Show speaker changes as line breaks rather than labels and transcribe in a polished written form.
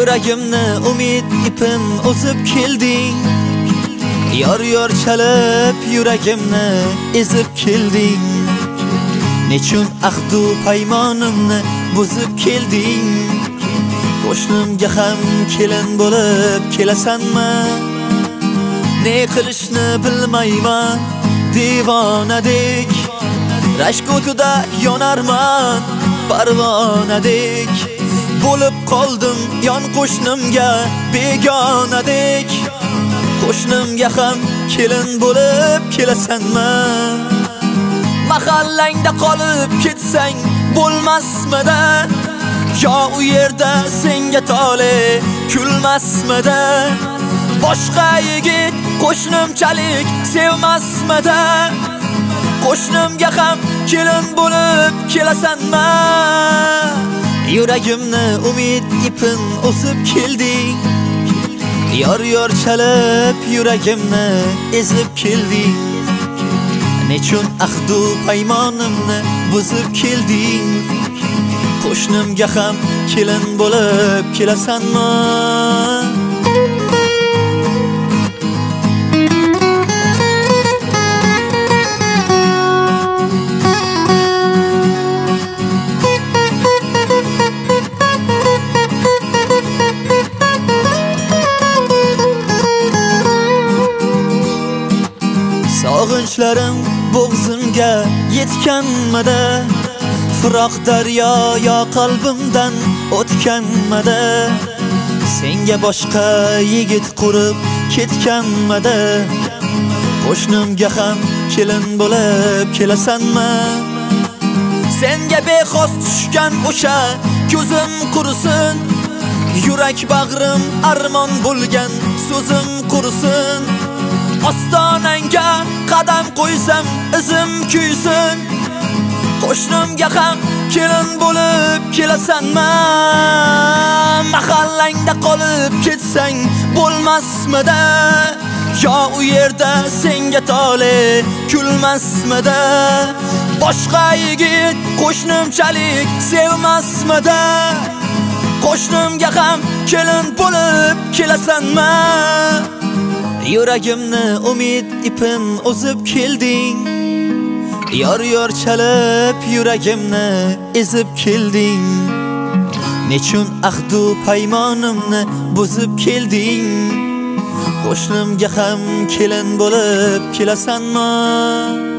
Yuragimni umid ipin o'zib kelding. Yor chalib yuragimni ezib kelding. Nechun ahdu paymonimni buzib kelding. Qo'shnimga ham kelin bo'lib kelasanmi? Ne qilishni bilmayman divonadek. Rashk o'tida yonarman parvonadek. Bo'lib qoldim yon qo'shnimga begonadek. Qo'shnimga ham kelin bo'lib kelasanmi? Mahallangda qolib ketsang bo'lmasmidi? Yo u yerda senga tole kulmasmidi? Boshqa yigit qo'shnimchalik sevmasmidi? Qo'shnimga ham kelin bo'lib kelasanmi? Yuragimni umid ipin o'sib kelding. Yor chalib yuragimni ezib kelding. Nechun ahdu paymonimni buzib kelding. Qo'shnimga ham kelin bo'lib kelasanmi? Sog'inchlarim bo'g'zimga yetganmidi? Firoq daryo yo qalbimdan o'tganmidi? Senga boshqa yigit qurib ketganmidi? Qo'shnimga ham kelin bo'lib kelasanmi? Senga bexos tushgan o'sha ko'zim qursin. Yurak bag'rim armon bo'lgan so'zim qursin. Ostonangga qadam qo'ysam izim kuysin. Qo'shnimga ham kelin bo'lib kelasanmi? Mahallangda qolib ketsang bo'lmasmidi? Yo u yerda senga tole kulmasmidi? Boshqa yigit qo'shnimchalik sevmasmidi? Qo'shnimga ham kelin bo'lib kelasanmi? Yuragimni umid ipin o'zib kelding. Yor chalib yuragimni ezib kelding. Nechun ahdu paymonimni buzib kelding. Qo'shnimga ham kelin bo'lib kelasanmi?